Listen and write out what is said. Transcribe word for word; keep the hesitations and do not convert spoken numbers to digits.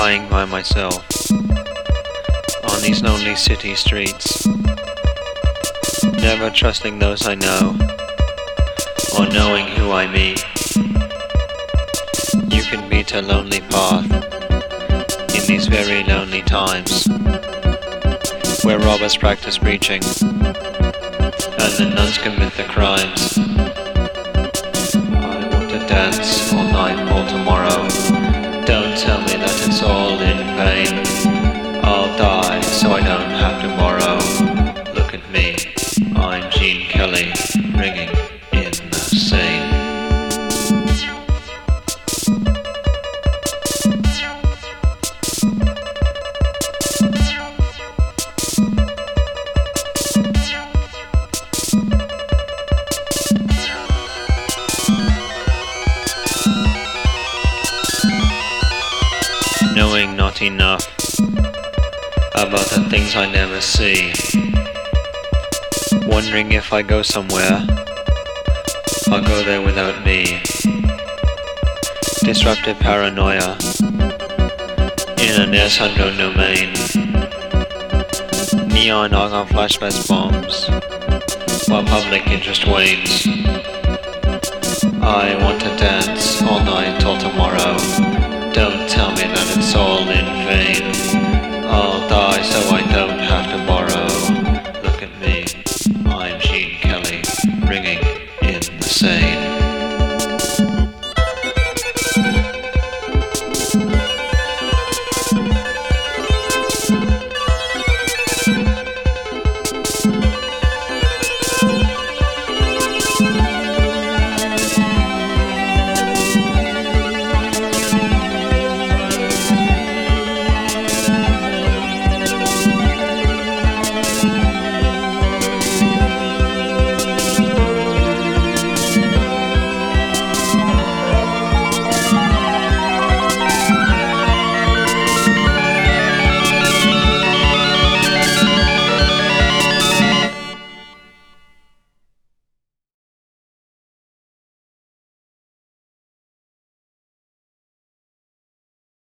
lying by myself on these lonely city streets, never trusting those I know or knowing who I meet. You can beat a lonely path in these very lonely times, where robbers practice preaching and the nuns commit the crimes. I want to dance all night, all tomorrow. Don't tell me that it's all in vain. I'll die so I don't have to borrow. Look at me, I'm Gene Kelly, ringing in the Seine. Knowing not enough about the things I never see, wondering if I go somewhere, I'll go there without me. Disruptive paranoia in an air unknown domain. Neon argon flashbacks bombs while public interest wanes. I want to dance all night till tomorrow. Don't tell me